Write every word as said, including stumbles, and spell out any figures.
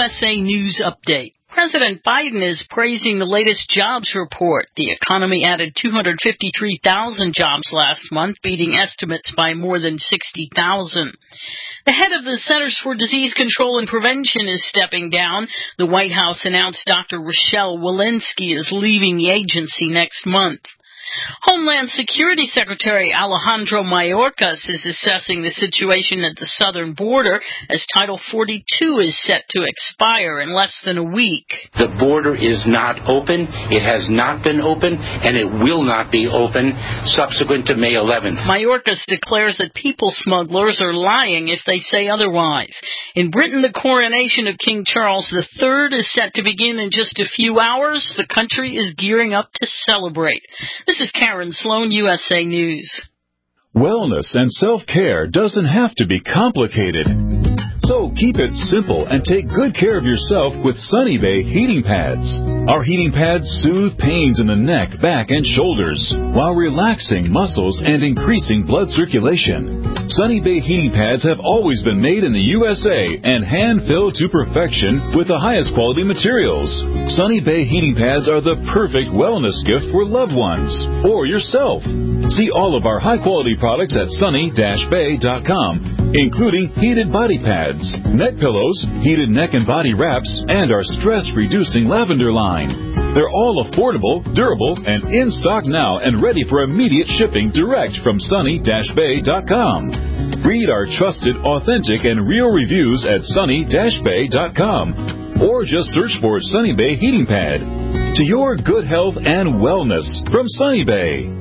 S A News Update. President Biden is praising the latest jobs report. The economy added two hundred fifty-three thousand jobs last month, beating estimates by more than sixty thousand. The head of the Centers for Disease Control and Prevention is stepping down. The White House announced Doctor Rochelle Walensky is leaving the agency next month. Homeland Security Secretary Alejandro Mayorkas is assessing the situation at the southern border as Title forty-two is set to expire in less than a week. The border is not open. It has not been open, and it will not be open subsequent to May eleventh. Mayorkas declares that people smugglers are lying if they say otherwise. In Britain, the coronation of King Charles the Third is set to begin in just a few hours. The country is gearing up to celebrate. This This is Karen Sloan, U S A News. Wellness and self-care doesn't have to be complicated. So keep it simple and take good care of yourself with Sunny Bay heating pads. Our heating pads soothe pains in the neck, back, and shoulders while relaxing muscles and increasing blood circulation. Sunny Bay heating pads have always been made in the U S A and hand-filled to perfection with the highest quality materials. Sunny Bay heating pads are the perfect wellness gift for loved ones or yourself. See all of our high-quality products at sunny dash bay dot com, including heated body pads, neck pillows, heated neck and body wraps, and our stress-reducing lavender line. They're all affordable, durable, and in stock now and ready for immediate shipping direct from sunny dash bay dot com. Read our trusted, authentic, and real reviews at sunny dash bay dot com or just search for Sunny Bay Heating Pad. To your good health and wellness from Sunny Bay.